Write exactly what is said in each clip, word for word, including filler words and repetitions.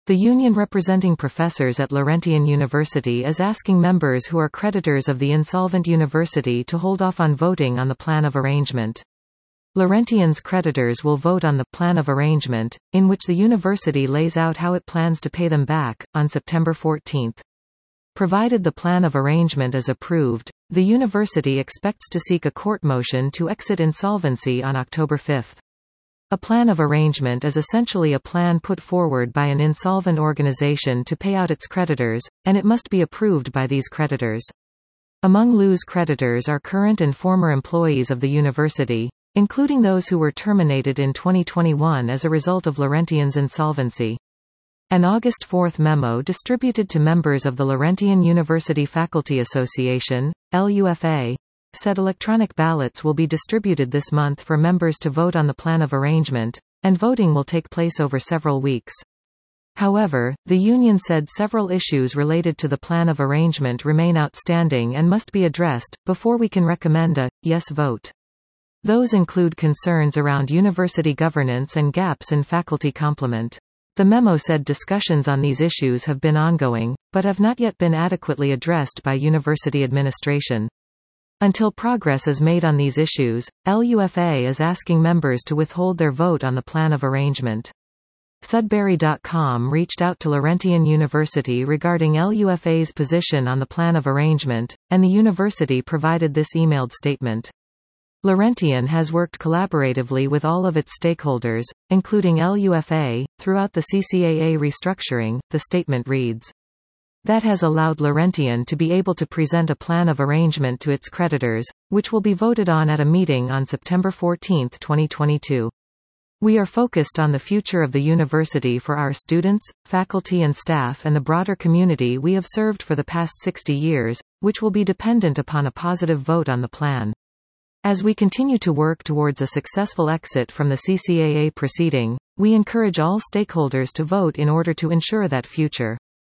The union representing professors at Laurentian University is asking members who are creditors of the insolvent university to hold off on voting on the plan of arrangement. Laurentian's creditors will vote on the plan of arrangement, in which the university lays out how it plans to pay them back, on September fourteenth. Provided the plan of arrangement is approved, the university expects to seek a court motion to exit insolvency on October fifth. A plan of arrangement is essentially a plan put forward by an insolvent organization to pay out its creditors, and it must be approved by these creditors. Among L U's creditors are current and former employees of the university, including those who were terminated in twenty twenty-one as a result of Laurentian's insolvency. An August fourth memo distributed to members of the Laurentian University Faculty Association, L U F A, said electronic ballots will be distributed this month for members to vote on the plan of arrangement, and voting will take place over several weeks. However, the union said several issues related to the plan of arrangement remain outstanding and must be addressed, before we can recommend a yes vote. Those include concerns around university governance and gaps in faculty complement. The memo said discussions on these issues have been ongoing, but have not yet been adequately addressed by university administration. Until progress is made on these issues, L U F A is asking members to withhold their vote on the plan of arrangement. Sudbury dot com reached out to Laurentian University regarding L U F A's position on the plan of arrangement, and the university provided this emailed statement. Laurentian has worked collaboratively with all of its stakeholders, including L U F A, throughout the C C A A restructuring, the statement reads. That has allowed Laurentian to be able to present a plan of arrangement to its creditors, which will be voted on at a meeting on September fourteenth twenty twenty-two. We are focused on the future of the university for our students, faculty and staff and the broader community we have served for the past sixty years, which will be dependent upon a positive vote on the plan. As we continue to work towards a successful exit from the C C A A proceeding, we encourage all stakeholders to vote in order to ensure that future.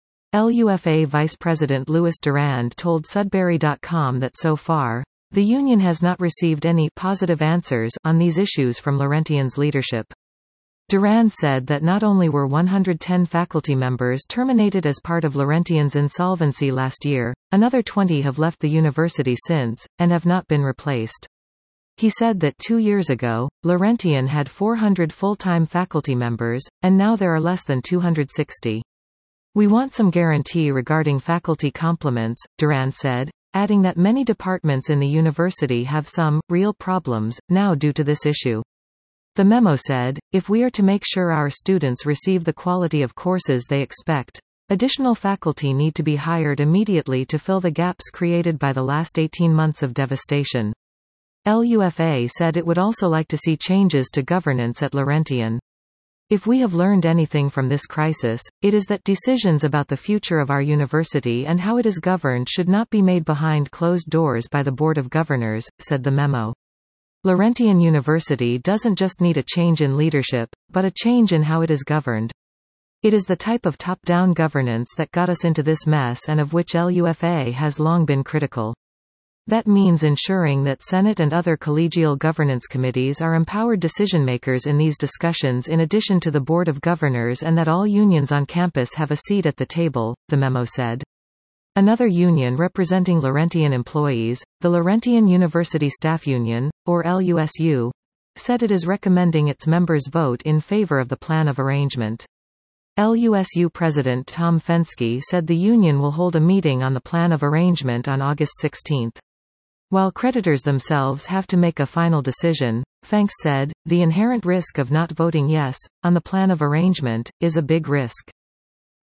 L U F A Vice President Louis Durand told Sudbury dot com that so far, the union has not received any positive answers on these issues from Laurentian's leadership. Durand said that not only were one hundred ten faculty members terminated as part of Laurentian's insolvency last year, another twenty have left the university since, and have not been replaced. He said that two years ago, Laurentian had four hundred full-time faculty members, and now there are less than two hundred sixty. We want some guarantee regarding faculty complements, Durand said, adding that many departments in the university have some real problems now due to this issue. The memo said, if we are to make sure our students receive the quality of courses they expect, additional faculty need to be hired immediately to fill the gaps created by the last eighteen months of devastation. L U F A said it would also like to see changes to governance at Laurentian. If we have learned anything from this crisis, it is that decisions about the future of our university and how it is governed should not be made behind closed doors by the Board of Governors, said the memo. Laurentian University doesn't just need a change in leadership, but a change in how it is governed. It is the type of top-down governance that got us into this mess and of which L U F A has long been critical. That means ensuring that Senate and other collegial governance committees are empowered decision-makers in these discussions in addition to the Board of Governors, and that all unions on campus have a seat at the table, the memo said. Another union representing Laurentian employees, the Laurentian University Staff Union, or L U S U, said it is recommending its members vote in favor of the plan of arrangement. L U S U President Tom Fenske said the union will hold a meeting on the plan of arrangement on August sixteenth. While creditors themselves have to make a final decision, Fenske said, the inherent risk of not voting yes, on the plan of arrangement, is a big risk.